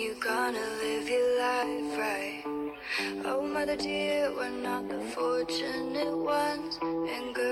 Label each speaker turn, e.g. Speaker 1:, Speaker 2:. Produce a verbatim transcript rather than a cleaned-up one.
Speaker 1: you gonna live your life right? Oh, mother dear, we're not the fortunate ones. And girl,